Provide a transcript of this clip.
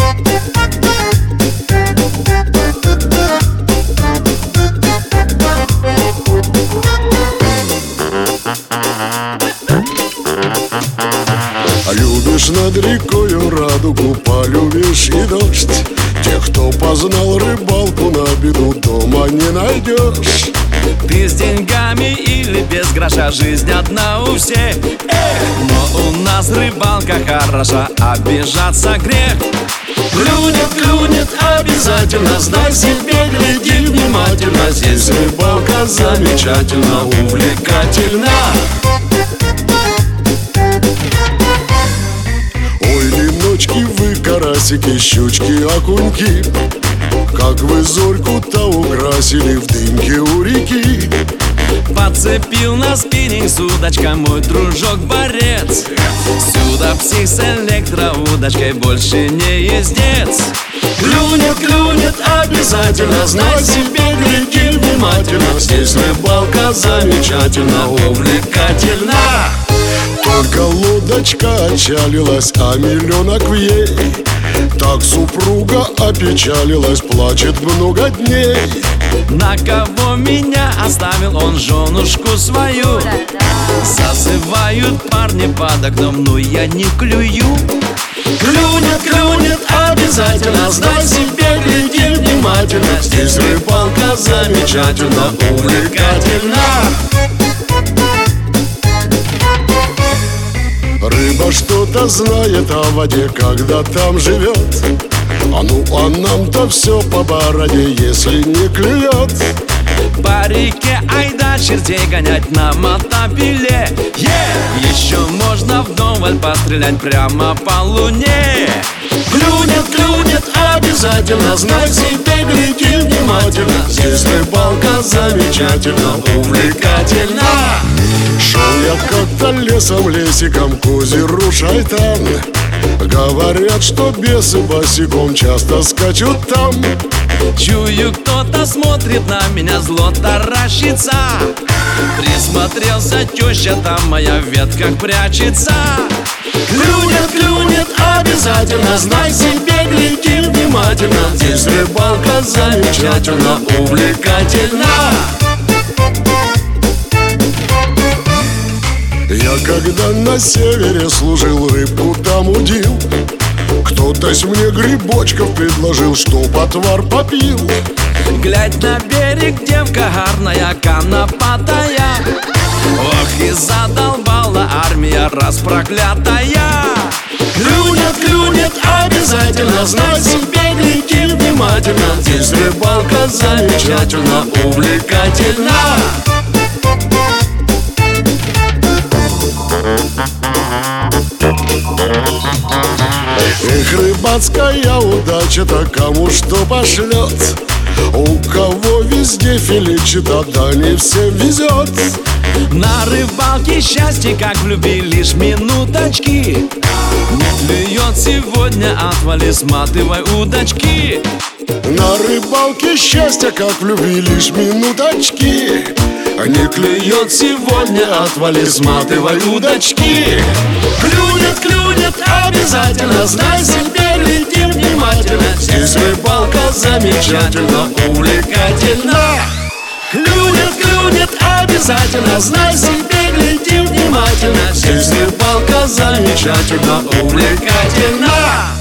Любишь над рекою радугу, полюбишь и дождь. Тех, кто познал рыбалку, на беду дома не найдешь. Ты с деньгами или без гроша, жизнь одна у всех. Но у нас рыбалка хороша, обижаться грех. Клюнет, клюнет обязательно, знай себе, гляди внимательно. Здесь рыбалка замечательно, увлекательна. Ой, леночки вы, карасики, щучки, окуньки, как вы зорьку-то украсили в дымке у реки. Подцепил на спиннинг с удочкой мой дружок-борец. Сюда псих с электроудочкой, больше не ездец. Клюнет, клюнет обязательно, знай себе, гляди внимательно. Здесь рыбалка замечательно, увлекательна. Только лодочка отчалилась, а миллионок в ей. Так супруга опечалилась, плачет много дней. На кого меня оставил он женушку свою? Зазывают парни под окном, но я не клюю. Клюнет, клюнет обязательно, знай себе, гляди внимательно. Здесь рыбалка замечательно, увлекательна. Рыба что-то знает о воде, когда там живет. А ну, а нам-то все по бороде, если не клюет. По реке айда чертей гонять на мотопиле. Еще можно вдоволь пострелять прямо по луне. Клюнет, клюнет обязательно, знай себе, гляди внимательно. Здесь рыбалка замечательно, увлекательна. Шел я как-то лесом, лесиком к озеру Шайтан. Говорят, что бесы босиком часто скачут там. Чую, кто-то смотрит на меня, зло таращится. Присмотрелся, теща там моя в ветках прячется. Клюнет, клюнет обязательно, знай себе, гляди внимательно. Здесь рыбалка замечательно, увлекательна. Я когда на севере служил, рыбку там удил. Кто-то мне грибочков предложил, чтоб отвар попил. Глядь на берег, девка гарная, конопатая. Ох, и задолбала армия распроклятая. Клюнет, клюнет обязательно, знай себе, гляди внимательно. Здесь рыбалка замечательно, увлекательна. Эх, рыбацкая удача-то кому что пошлет. У кого везде филичит, а да не всем везет. На рыбалке счастье, как в любви, лишь минуточки. Не клюет сегодня, отвали, сматывай удочки. На рыбалке счастье, как в любви, лишь минуточки. Не клюет сегодня, отвали, сматывай удочки. Клюнет, клюнет обязательно, знай себе, гляди внимательно. Здесь рыбалка замечательно, увлекательна. Клюнет, клюнет обязательно, знай себе, гляди внимательно. Здесь рыбалка замечательно, увлекательна.